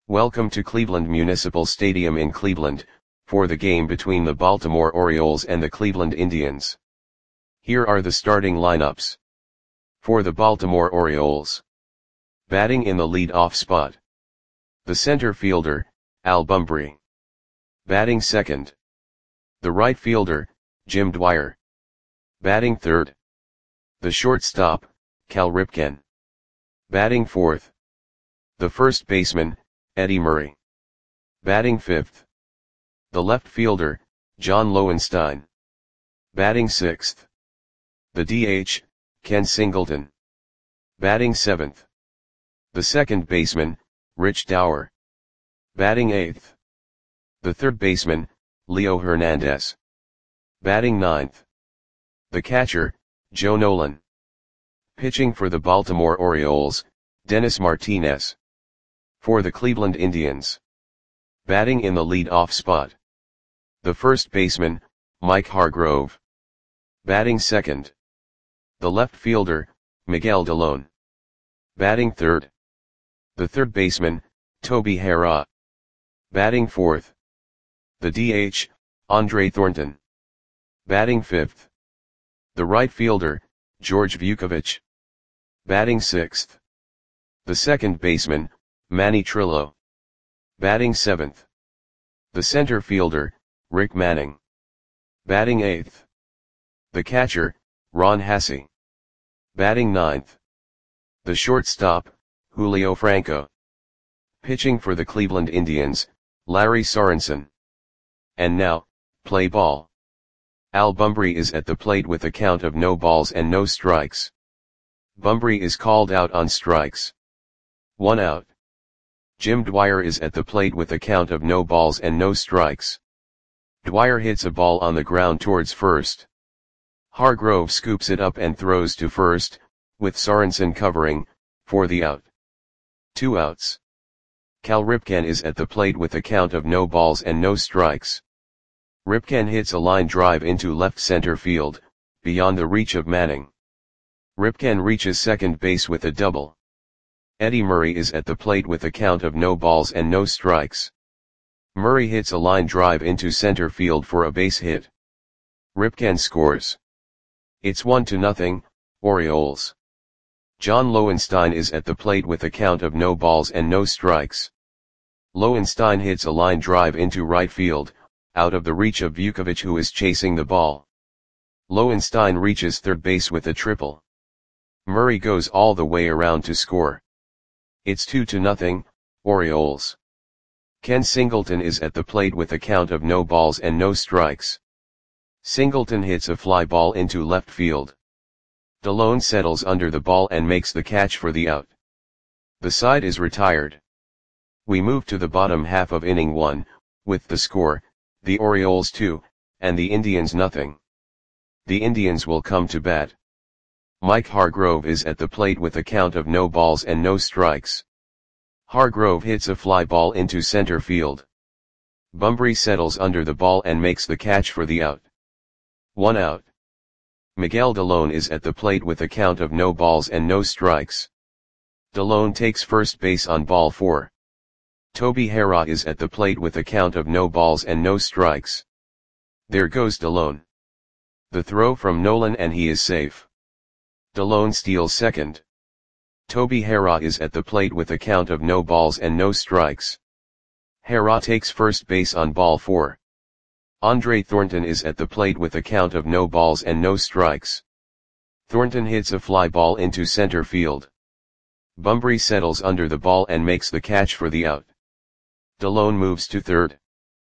Welcome to Cleveland Municipal Stadium in Cleveland, for the game between the Baltimore Orioles and the Cleveland Indians. Here are the starting lineups. For the Baltimore Orioles. Batting in the lead-off spot. The center fielder, Al Bumbry. Batting second. The right fielder, Jim Dwyer. Batting third. The shortstop, Cal Ripken. Batting fourth. The first baseman, Eddie Murray. Batting fifth. The left fielder, John Lowenstein. Batting sixth. The DH, Ken Singleton. Batting seventh. The second baseman, Rich Dauer. Batting eighth. The third baseman, Leo Hernandez. Batting ninth. The catcher, Joe Nolan. Pitching for the Baltimore Orioles, Dennis Martinez. For the Cleveland Indians. Batting in the lead-off spot. The first baseman, Mike Hargrove. Batting second. The left fielder, Miguel Dalone. Batting third. The third baseman, Toby Harrah. Batting fourth. The DH, Andre Thornton. Batting fifth. The right fielder, George Vukovich. Batting sixth. The second baseman, Manny Trillo. Batting seventh. The center fielder, Rick Manning. Batting eighth. The catcher, Ron Hassey. Batting ninth. The shortstop, Julio Franco. Pitching for the Cleveland Indians, Larry Sorensen. And now, play ball. Al Bumbry is at the plate with a count of no balls and no strikes. Bumbry is called out on strikes. 1 out. Jim Dwyer is at the plate with a count of no balls and no strikes. Dwyer hits a ball on the ground towards first. Hargrove scoops it up and throws to first, with Sorensen covering, for the out. 2 outs. Cal Ripken is at the plate with a count of no balls and no strikes. Ripken hits a line drive into left center field, beyond the reach of Manning. Ripken reaches second base with a double. Eddie Murray is at the plate with a count of no balls and no strikes. Murray hits a line drive into center field for a base hit. Ripken scores. It's 1-0, Orioles. John Lowenstein is at the plate with a count of no balls and no strikes. Lowenstein hits a line drive into right field, out of the reach of Vukovich, who is chasing the ball. Lowenstein reaches third base with a triple. Murray goes all the way around to score. It's 2-0, Orioles. Ken Singleton is at the plate with a count of no balls and no strikes. Singleton hits a fly ball into left field. Dalone settles under the ball and makes the catch for the out. The side is retired. We move to the bottom half of inning 1, with the score, the Orioles 2, and the Indians 0. The Indians will come to bat. Mike Hargrove is at the plate with a count of no balls and no strikes. Hargrove hits a fly ball into center field. Bumbry settles under the ball and makes the catch for the out. 1 out. Miguel Dalone is at the plate with a count of no balls and no strikes. Dalone takes first base on ball 4. Toby Harrah is at the plate with a count of no balls and no strikes. There goes Dalone. The throw from Nolan and he is safe. Dalone steals second. Toby Harrah is at the plate with a count of no balls and no strikes. Harrah takes first base on ball 4. Andre Thornton is at the plate with a count of no balls and no strikes. Thornton hits a fly ball into center field. Bumbry settles under the ball and makes the catch for the out. Dalone moves to third.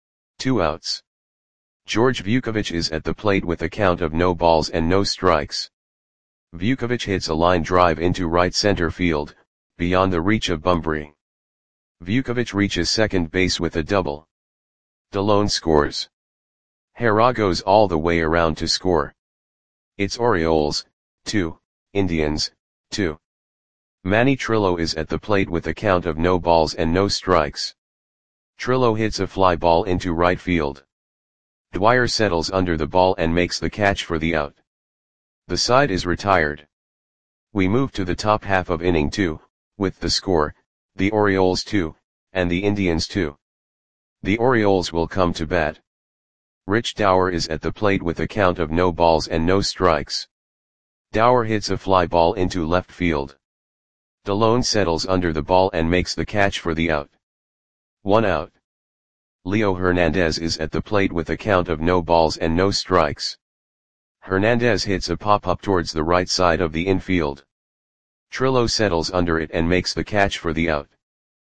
2 outs. George Vukovich is at the plate with a count of no balls and no strikes. Vukovich hits a line drive into right center field, beyond the reach of Bumbry. Vukovich reaches second base with a double. Dalone scores. Harrah goes all the way around to score. It's Orioles 2, Indians 2. Manny Trillo is at the plate with a count of no balls and no strikes. Trillo hits a fly ball into right field. Dwyer settles under the ball and makes the catch for the out. The side is retired. We move to the top half of inning 2, with the score, the Orioles 2, and the Indians 2. The Orioles will come to bat. Rich Dower is at the plate with a count of no balls and no strikes. Dower hits a fly ball into left field. Delone settles under the ball and makes the catch for the out. 1 out. Leo Hernandez is at the plate with a count of no balls and no strikes. Hernandez hits a pop-up towards the right side of the infield. Trillo settles under it and makes the catch for the out.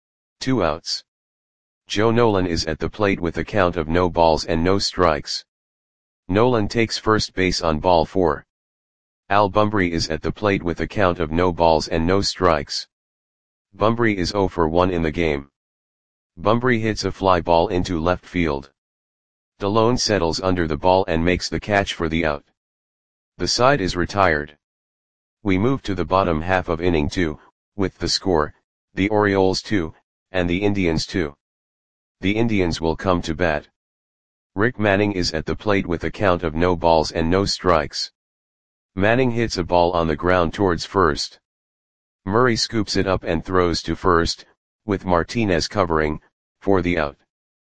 2 outs. Joe Nolan is at the plate with a count of no balls and no strikes. Nolan takes first base on ball 4. Al Bumbry is at the plate with a count of no balls and no strikes. Bumbry is 0 for 1 in the game. Bumbry hits a fly ball into left field. Delone settles under the ball and makes the catch for the out. The side is retired. We move to the bottom half of inning 2, with the score, the Orioles 2, and the Indians 2. The Indians will come to bat. Rick Manning is at the plate with a count of no balls and no strikes. Manning hits a ball on the ground towards first. Murray scoops it up and throws to first, with Martinez covering, for the out.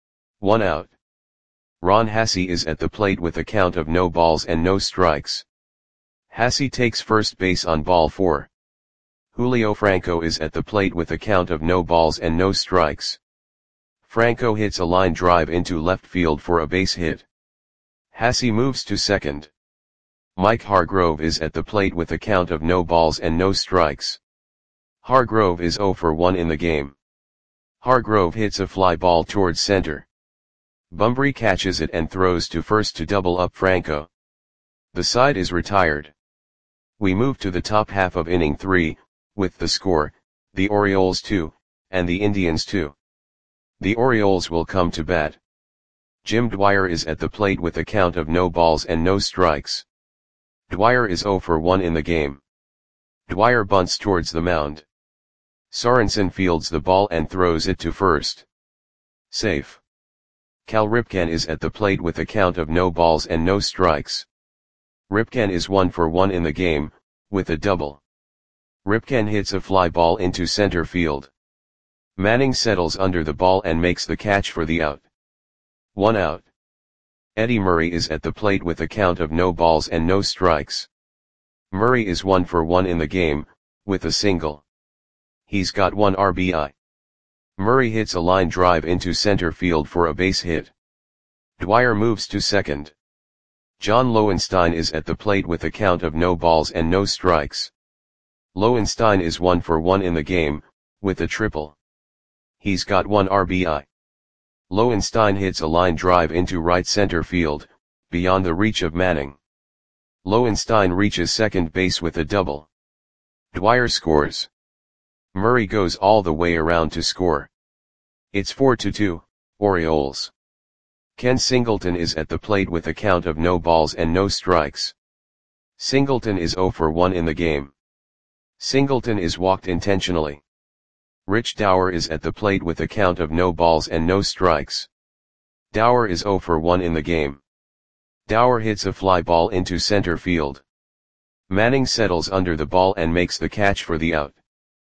1 out. Ron Hassey is at the plate with a count of no balls and no strikes. Hassey takes first base on ball 4. Julio Franco is at the plate with a count of no balls and no strikes. Franco hits a line drive into left field for a base hit. Hassey moves to second. Mike Hargrove is at the plate with a count of no balls and no strikes. Hargrove is 0 for 1 in the game. Hargrove hits a fly ball towards center. Bumbry catches it and throws to first to double up Franco. The side is retired. We move to the top half of inning 3, with the score, the Orioles 2, and the Indians 2. The Orioles will come to bat. Jim Dwyer is at the plate with a count of no balls and no strikes. Dwyer is 0 for 1 in the game. Dwyer bunts towards the mound. Sorensen fields the ball and throws it to first. Safe. Cal Ripken is at the plate with a count of no balls and no strikes. Ripken is 1 for 1 in the game, with a double. Ripken hits a fly ball into center field. Manning settles under the ball and makes the catch for the out. 1 out. Eddie Murray is at the plate with a count of no balls and no strikes. Murray is 1 for 1 in the game, with a single. He's got 1 RBI. Murray hits a line drive into center field for a base hit. Dwyer moves to second. John Lowenstein is at the plate with a count of no balls and no strikes. Lowenstein is 1 for 1 in the game, with a triple. He's got 1 RBI. Lowenstein hits a line drive into right center field, beyond the reach of Manning. Lowenstein reaches second base with a double. Dwyer scores. Murray goes all the way around to score. It's 4-2, Orioles. Ken Singleton is at the plate with a count of no balls and no strikes. Singleton is 0 for 1 in the game. Singleton is walked intentionally. Rich Dower is at the plate with a count of no balls and no strikes. Dower is 0 for 1 in the game. Dower hits a fly ball into center field. Manning settles under the ball and makes the catch for the out.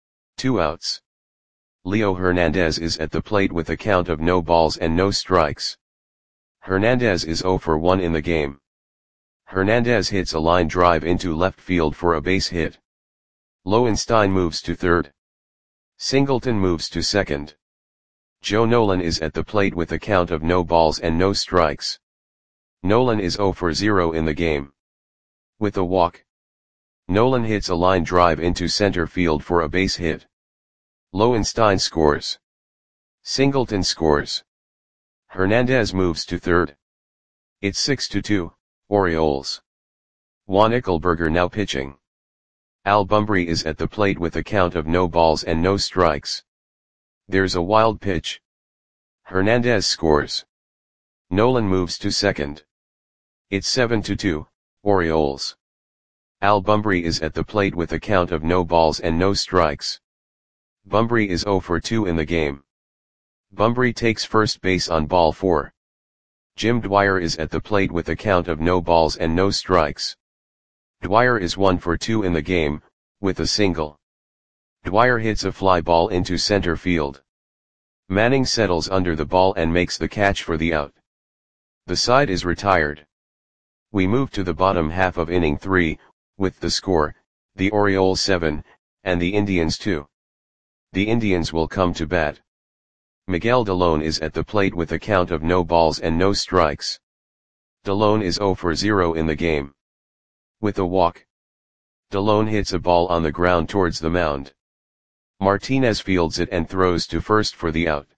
2 outs. Leo Hernandez is at the plate with a count of no balls and no strikes. Hernandez is 0 for 1 in the game. Hernandez hits a line drive into left field for a base hit. Lowenstein moves to third. Singleton moves to second. Joe Nolan is at the plate with a count of no balls and no strikes. Nolan is 0 for 0 in the game. With a walk. Nolan hits a line drive into center field for a base hit. Lowenstein scores. Singleton scores. Hernandez moves to third. It's 6-2, Orioles. Juan Ickelberger now pitching. Al Bumbry is at the plate with a count of no balls and no strikes. There's a wild pitch. Hernandez scores. Nolan moves to second. It's 7-2, Orioles. Al Bumbry is at the plate with a count of no balls and no strikes. Bumbry is 0 for 2 in the game. Bumbry takes first base on ball 4. Jim Dwyer is at the plate with a count of no balls and no strikes. Dwyer is 1 for 2 in the game, with a single. Dwyer hits a fly ball into center field. Manning settles under the ball and makes the catch for the out. The side is retired. We move to the bottom half of inning 3, with the score, the Orioles 7, and the Indians 2. The Indians will come to bat. Miguel Dalón is at the plate with a count of no balls and no strikes. Dalón is 0 for 0 in the game. With a walk, Dalón hits a ball on the ground towards the mound. Martinez fields it and throws to first for the out.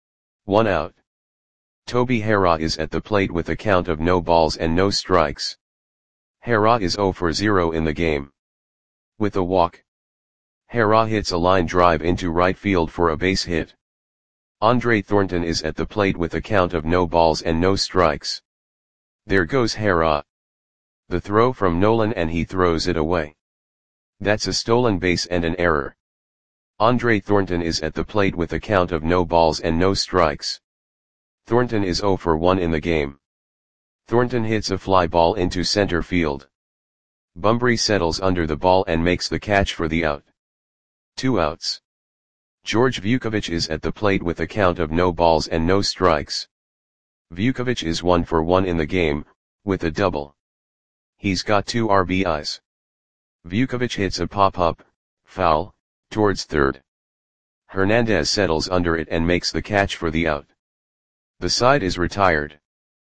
1 out. Toby Harrah is at the plate with a count of no balls and no strikes. Harrah is 0 for 0 in the game. With a walk, Harrah hits a line drive into right field for a base hit. Andre Thornton is at the plate with a count of no balls and no strikes. There goes Harrah. The throw from Nolan and he throws it away. That's a stolen base and an error. Andre Thornton is at the plate with a count of no balls and no strikes. Thornton is 0 for 1 in the game. Thornton hits a fly ball into center field. Bunbury settles under the ball and makes the catch for the out. 2 outs. George Vukovic is at the plate with a count of no balls and no strikes. Vukovic is 1 for 1 in the game, with a double. He's got 2 RBIs. Vukovic hits a pop-up, foul, towards third. Hernandez settles under it and makes the catch for the out. The side is retired.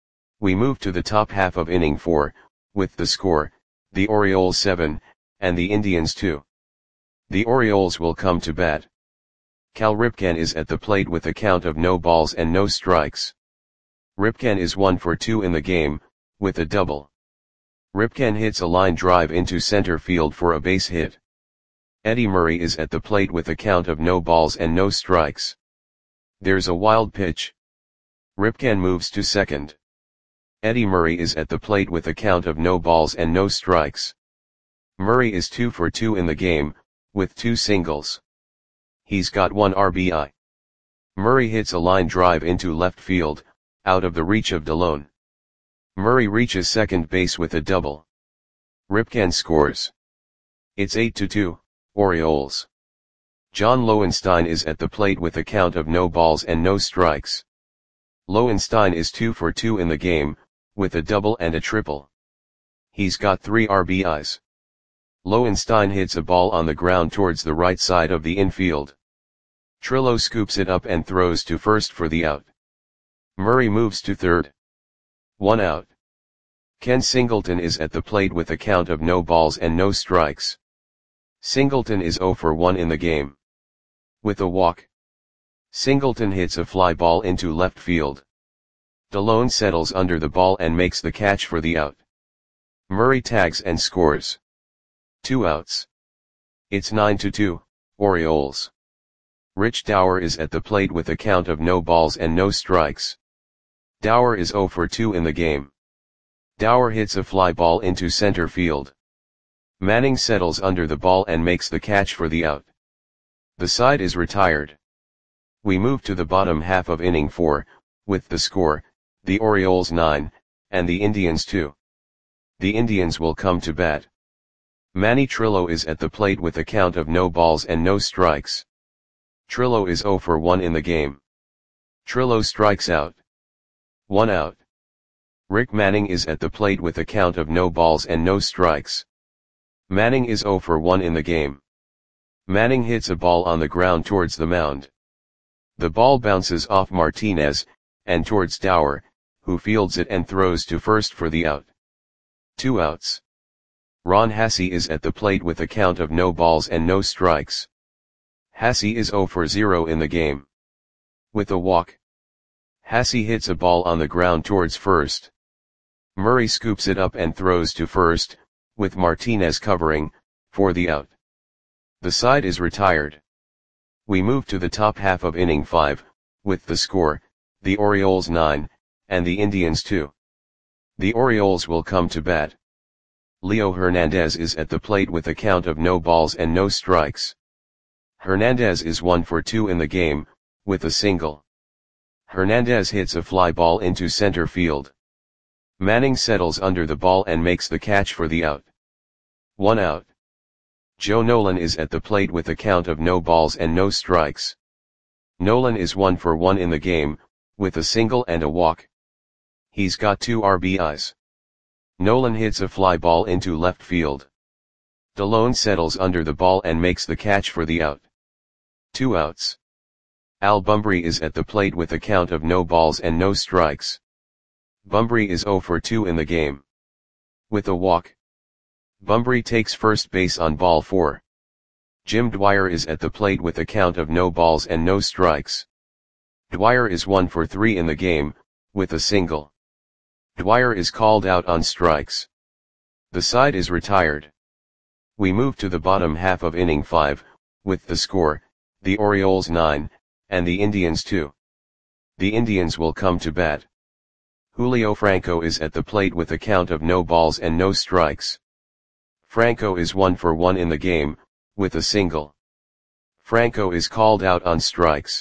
We move to the top half of inning 4, with the score, the Orioles 7, and the Indians 2. The Orioles will come to bat. Cal Ripken is at the plate with a count of no balls and no strikes. Ripken is 1 for 2 in the game, with a double. Ripken hits a line drive into center field for a base hit. Eddie Murray is at the plate with a count of no balls and no strikes. There's a wild pitch. Ripken moves to second. Eddie Murray is at the plate with a count of no balls and no strikes. Murray is 2 for 2 in the game, with 2 singles. He's got 1 RBI. Murray hits a line drive into left field, out of the reach of Dalón. Murray reaches second base with a double. Ripken scores. It's 8-2, Orioles. John Lowenstein is at the plate with a count of no balls and no strikes. Lowenstein is 2 for 2 in the game, with a double and a triple. He's got 3 RBIs. Lowenstein hits a ball on the ground towards the right side of the infield. Trillo scoops it up and throws to first for the out. Murray moves to third. 1 out. Ken Singleton is at the plate with a count of no balls and no strikes. Singleton is 0 for 1 in the game. With a walk, Singleton hits a fly ball into left field. Dalón settles under the ball and makes the catch for the out. Murray tags and scores. 2 outs. It's 9-2, Orioles. Rich Dauer is at the plate with a count of no balls and no strikes. Dauer is 0 for 2 in the game. Dauer hits a fly ball into center field. Manning settles under the ball and makes the catch for the out. The side is retired. We move to the bottom half of inning 4, with the score, the Orioles 9, and the Indians 2. The Indians will come to bat. Manny Trillo is at the plate with a count of no balls and no strikes. Trillo is 0 for 1 in the game. Trillo strikes out. 1 out. Rick Manning is at the plate with a count of no balls and no strikes. Manning is 0 for 1 in the game. Manning hits a ball on the ground towards the mound. The ball bounces off Martinez, and towards Dauer, who fields it and throws to first for the out. 2 outs. Ron Hassey is at the plate with a count of no balls and no strikes. Hassey is 0 for 0 in the game. With a walk, Hassey hits a ball on the ground towards first. Murray scoops it up and throws to first, with Martinez covering, for the out. The side is retired. We move to the top half of inning 5, with the score, the Orioles 9, and the Indians 2. The Orioles will come to bat. Leo Hernandez is at the plate with a count of no balls and no strikes. Hernandez is 1 for 2 in the game, with a single. Hernandez hits a fly ball into center field. Manning settles under the ball and makes the catch for the out. 1 out. Joe Nolan is at the plate with a count of no balls and no strikes. Nolan is 1 for 1 in the game, with a single and a walk. He's got 2 RBIs. Nolan hits a fly ball into left field. DeLone settles under the ball and makes the catch for the out. 2 outs. Al Bumbry is at the plate with a count of no balls and no strikes. Bumbry is 0 for 2 in the game. With a walk. Bumbry takes first base on ball 4. Jim Dwyer is at the plate with a count of no balls and no strikes. Dwyer is 1 for 3 in the game, with a single. Dwyer is called out on strikes. The side is retired. We move to the bottom half of inning 5, with the score, the Orioles 9, and the Indians 2. The Indians will come to bat. Julio Franco is at the plate with a count of no balls and no strikes. Franco is 1 for 1 in the game, with a single. Franco is called out on strikes.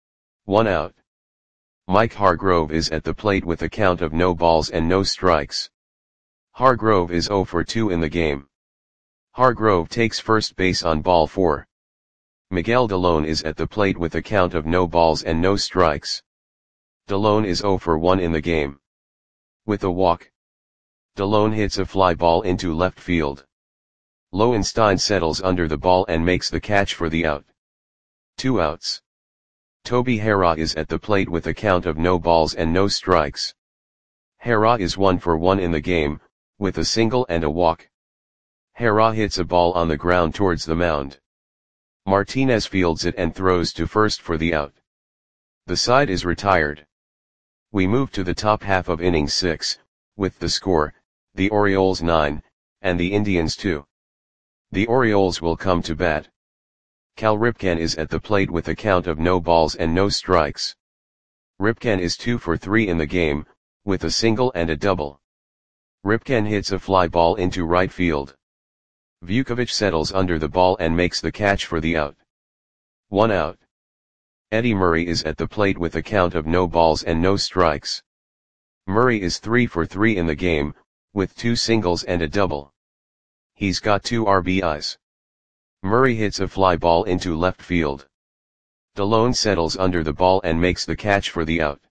1 out. Mike Hargrove is at the plate with a count of no balls and no strikes. Hargrove is 0 for 2 in the game. Hargrove takes first base on ball 4. Miguel DeLone is at the plate with a count of no balls and no strikes. DeLone is 0 for 1 in the game. With a walk. DeLone hits a fly ball into left field. Lowenstein settles under the ball and makes the catch for the out. 2 outs. Toby Harrah is at the plate with a count of no balls and no strikes. Harrah is 1 for 1 in the game, with a single and a walk. Harrah hits a ball on the ground towards the mound. Martinez fields it and throws to first for the out. The side is retired. We move to the top half of inning 6, with the score, the Orioles 9, and the Indians 2. The Orioles will come to bat. Cal Ripken is at the plate with a count of no balls and no strikes. Ripken is 2 for 3 in the game, with a single and a double. Ripken hits a fly ball into right field. Vukovich settles under the ball and makes the catch for the out. 1 out. Eddie Murray is at the plate with a count of no balls and no strikes. Murray is 3 for 3 in the game, with 2 singles and a double. He's got 2 RBIs. Murray hits a fly ball into left field. DeLone settles under the ball and makes the catch for the out.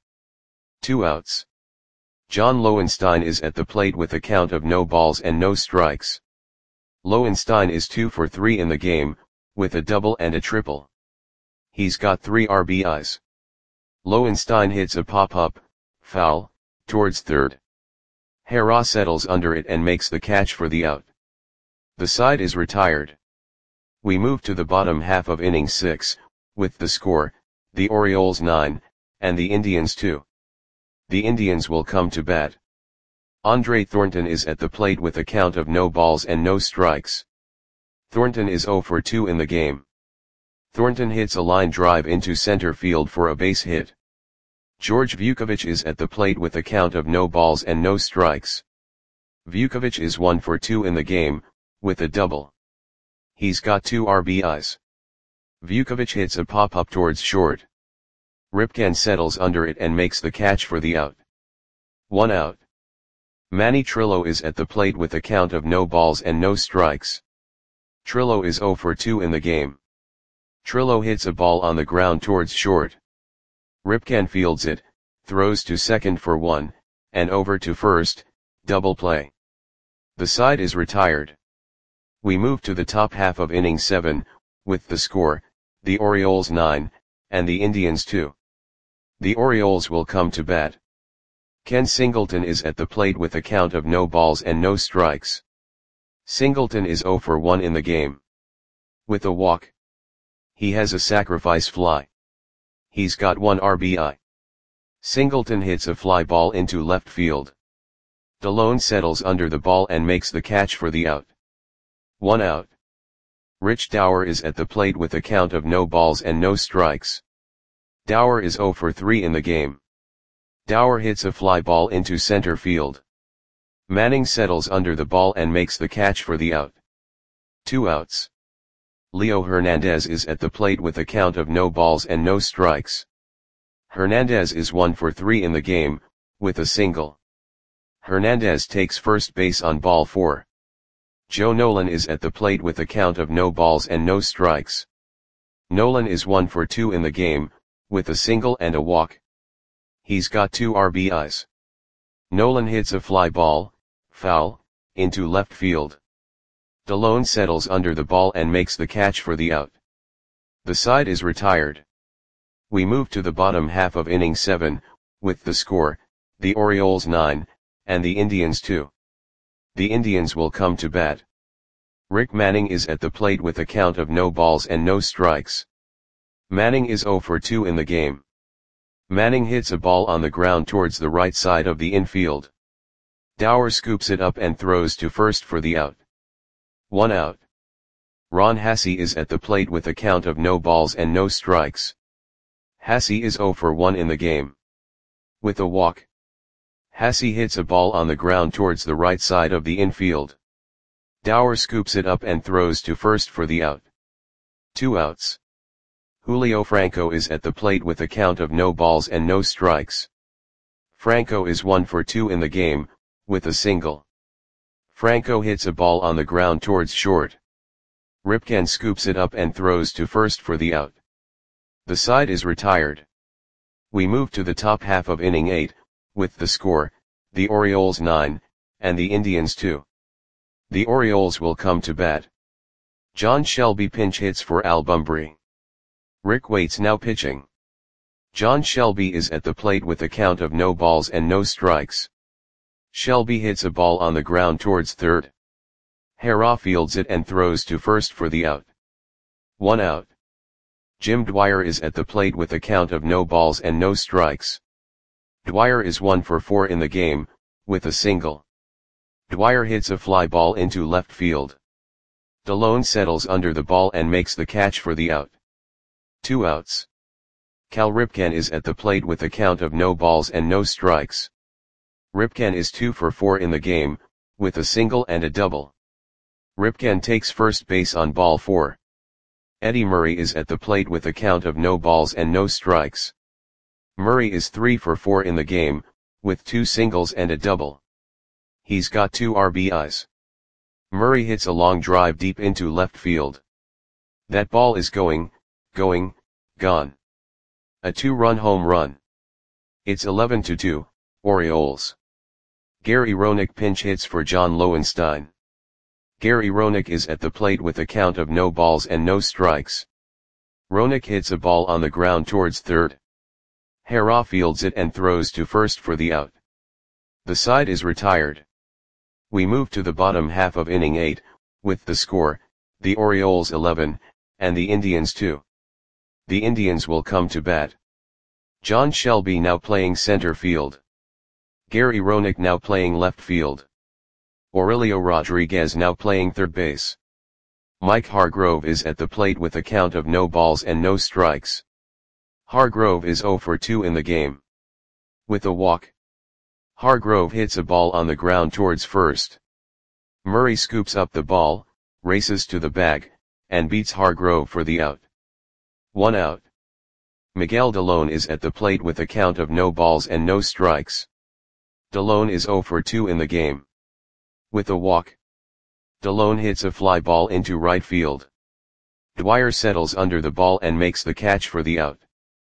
2 outs. John Lowenstein is at the plate with a count of no balls and no strikes. Lowenstein is 2 for 3 in the game, with a double and a triple. He's got 3 RBIs. Lowenstein hits a pop-up, foul, towards third. Harrah settles under it and makes the catch for the out. The side is retired. We move to the bottom half of inning 6, with the score, the Orioles 9, and the Indians 2. The Indians will come to bat. Andre Thornton is at the plate with a count of no balls and no strikes. Thornton is 0 for 2 in the game. Thornton hits a line drive into center field for a base hit. George Vukovich is at the plate with a count of no balls and no strikes. Vukovich is 1 for 2 in the game, with a double. He's got 2 RBIs. Vukovich hits a pop-up towards short. Ripken settles under it and makes the catch for the out. 1 out. Manny Trillo is at the plate with a count of no balls and no strikes. Trillo is 0 for 2 in the game. Trillo hits a ball on the ground towards short. Ripken fields it, throws to second for 1, and over to first, double play. The side is retired. We move to the top half of inning 7, with the score, the Orioles 9, and the Indians 2. The Orioles will come to bat. Ken Singleton is at the plate with a count of no balls and no strikes. Singleton is 0 for 1 in the game. With a walk. He has a sacrifice fly. He's got 1 RBI. Singleton hits a fly ball into left field. DeLone settles under the ball and makes the catch for the out. 1 out. Rich Dower is at the plate with a count of no balls and no strikes. Dower is 0 for 3 in the game. Dower hits a fly ball into center field. Manning settles under the ball and makes the catch for the out. 2 outs. Leo Hernandez is at the plate with a count of no balls and no strikes. Hernandez is 1 for 3 in the game, with a single. Hernandez takes first base on ball 4. Joe Nolan is at the plate with a count of no balls and no strikes. Nolan is 1 for 2 in the game, with a single and a walk. He's got 2 RBIs. Nolan hits a fly ball, foul, into left field. Delone settles under the ball and makes the catch for the out. The side is retired. We move to the bottom half of inning 7, with the score, the Orioles 9, and the Indians 2. The Indians will come to bat. Rick Manning is at the plate with a count of no balls and no strikes. Manning is 0 for 2 in the game. Manning hits a ball on the ground towards the right side of the infield. Dower scoops it up and throws to first for the out. 1 out. Ron Hassey is at the plate with a count of no balls and no strikes. Hassey is 0 for 1 in the game. With a walk. Hassey hits a ball on the ground towards the right side of the infield. Dower scoops it up and throws to first for the out. 2 outs. Julio Franco is at the plate with a count of no balls and no strikes. Franco is 1 for 2 in the game, with a single. Franco hits a ball on the ground towards short. Ripken scoops it up and throws to first for the out. The side is retired. We move to the top half of inning 8, with the score, the Orioles 9, and the Indians 2. The Orioles will come to bat. John Shelby pinch hits for Al Bumbry. Rick Waits now pitching. John Shelby is at the plate with a count of no balls and no strikes. Shelby hits a ball on the ground towards third. Harrah fields it and throws to first for the out. 1 out. Jim Dwyer is at the plate with a count of no balls and no strikes. Dwyer is 1 for 4 in the game, with a single. Dwyer hits a fly ball into left field. Delone settles under the ball and makes the catch for the out. 2 outs. Cal Ripken is at the plate with a count of no balls and no strikes. Ripken is 2 for 4 in the game, with a single and a double. Ripken takes first base on ball 4. Eddie Murray is at the plate with a count of no balls and no strikes. Murray is 3 for 4 in the game, with 2 singles and a double. He's got 2 RBIs. Murray hits a long drive deep into left field. That ball is going, gone. A 2-run home run. It's 11-2, Orioles. Gary Roenick pinch hits for John Lowenstein. Gary Roenick is at the plate with a count of no balls and no strikes. Roenick hits a ball on the ground towards third. Harrah fields it and throws to first for the out. The side is retired. We move to the bottom half of inning 8, with the score, the Orioles 11, and the Indians 2. The Indians will come to bat. John Shelby now playing center field. Gary Roenick now playing left field. Aurelio Rodriguez now playing third base. Mike Hargrove is at the plate with a count of no balls and no strikes. Hargrove is 0 for 2 in the game. With a walk. Hargrove hits a ball on the ground towards first. Murray scoops up the ball, races to the bag, and beats Hargrove for the out. 1 out. Miguel Delone is at the plate with a count of no balls and no strikes. Delone is 0 for 2 in the game. With a walk. Delone hits a fly ball into right field. Dwyer settles under the ball and makes the catch for the out.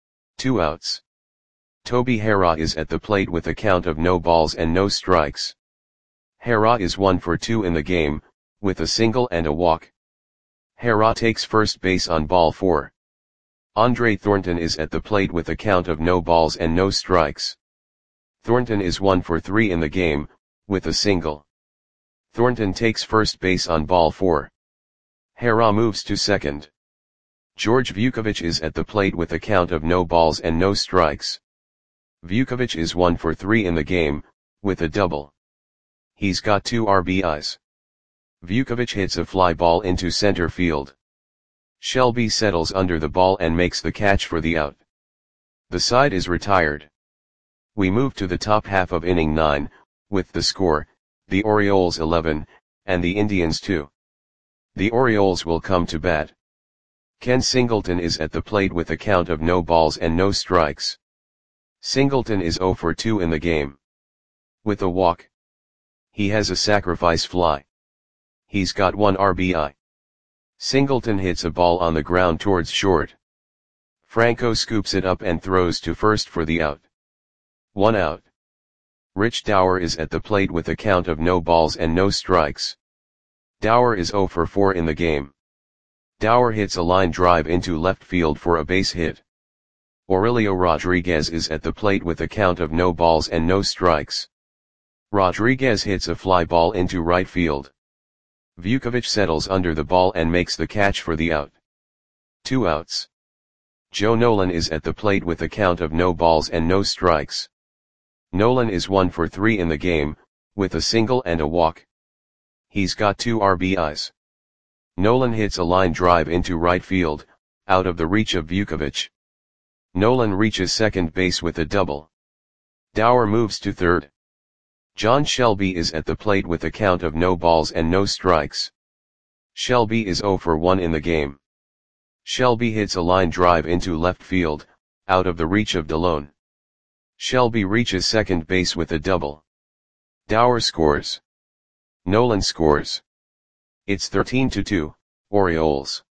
2 outs. Toby Harrah is at the plate with a count of no balls and no strikes. Harrah is 1 for 2 in the game, with a single and a walk. Harrah takes first base on ball 4. Andre Thornton is at the plate with a count of no balls and no strikes. Thornton is 1 for 3 in the game, with a single. Thornton takes first base on ball 4. Harrah moves to second. George Vukovic is at the plate with a count of no balls and no strikes. Vukovic is 1 for 3 in the game, with a double. He's got 2 RBIs. Vukovic hits a fly ball into center field. Shelby settles under the ball and makes the catch for the out. The side is retired. We move to the top half of inning 9, with the score, the Orioles 11, and the Indians 2. The Orioles will come to bat. Ken Singleton is at the plate with a count of no balls and no strikes. Singleton is 0 for 2 in the game. With a walk. He has a sacrifice fly. He's got 1 RBI. Singleton hits a ball on the ground towards short. Franco scoops it up and throws to first for the out. 1 out. Rich Dower is at the plate with a count of no balls and no strikes. Dower is 0 for 4 in the game. Dower hits a line drive into left field for a base hit. Aurelio Rodriguez is at the plate with a count of no balls and no strikes. Rodriguez hits a fly ball into right field. Vukovic settles under the ball and makes the catch for the out. 2 outs. Joe Nolan is at the plate with a count of no balls and no strikes. Nolan is 1 for 3 in the game, with a single and a walk. He's got 2 RBIs. Nolan hits a line drive into right field, out of the reach of Vukovic. Nolan reaches second base with a double. Dower moves to third. John Shelby is at the plate with a count of no balls and no strikes. Shelby is 0 for 1 in the game. Shelby hits a line drive into left field, out of the reach of DeLone. Shelby reaches second base with a double. Dower scores. Nolan scores. It's 13-2, Orioles.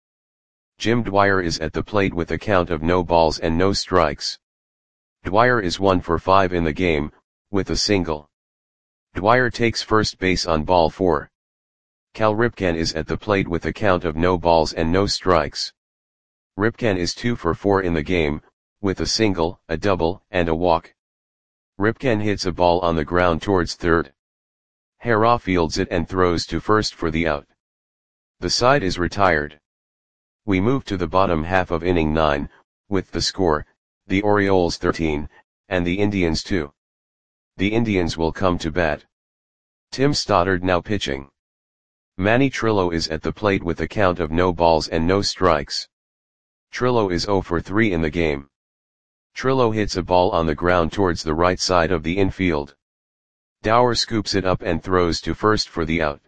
Jim Dwyer is at the plate with a count of no balls and no strikes. Dwyer is 1 for 5 in the game, with a single. Dwyer takes first base on ball 4. Cal Ripken is at the plate with a count of no balls and no strikes. Ripken is 2 for 4 in the game, with a single, a double, and a walk. Ripken hits a ball on the ground towards third. Hara fields it and throws to first for the out. The side is retired. We move to the bottom half of inning 9, with the score, the Orioles 13, and the Indians 2. The Indians will come to bat. Tim Stoddard now pitching. Manny Trillo is at the plate with a count of no balls and no strikes. Trillo is 0 for 3 in the game. Trillo hits a ball on the ground towards the right side of the infield. Dower scoops it up and throws to first for the out.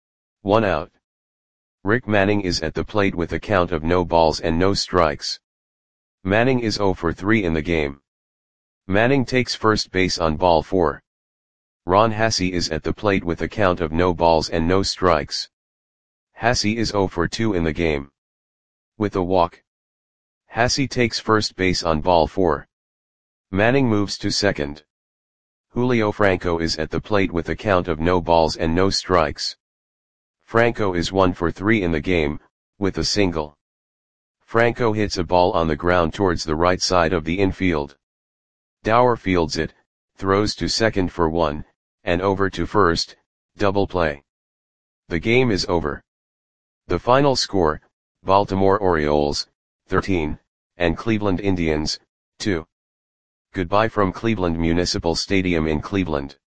1 out. Rick Manning is at the plate with a count of no balls and no strikes. Manning is 0 for 3 in the game. Manning takes first base on ball 4. Ron Hassey is at the plate with a count of no balls and no strikes. Hassey is 0 for 2 in the game. With a walk. Hassey takes first base on ball 4. Manning moves to second. Julio Franco is at the plate with a count of no balls and no strikes. Franco is 1 for 3 in the game, with a single. Franco hits a ball on the ground towards the right side of the infield. Dower fields it, throws to second for 1, and over to first, double play. The game is over. The final score, Baltimore Orioles, 13, and Cleveland Indians, 2. Goodbye from Cleveland Municipal Stadium in Cleveland.